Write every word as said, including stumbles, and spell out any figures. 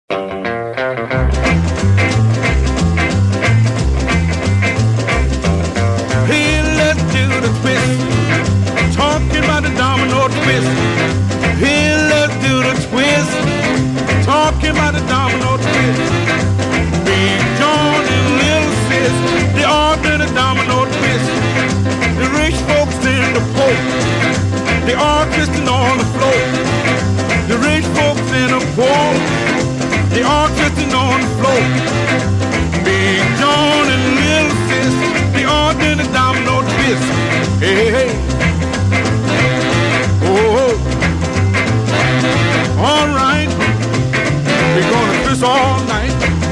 Hey, let's do the twist. Talking about the domino twist. Hey, let's do the twist. Talking about the domino twist. Big John and Little Sis, they all did a domino twist. The rich folks and the poor, they all twisting on the floor. The rich folks and the poor, they all twisting on the floor. Big John and Little Sis, they all did a domino twist. Hey, hey, hey. Oh, all right, we're gonna twist all night.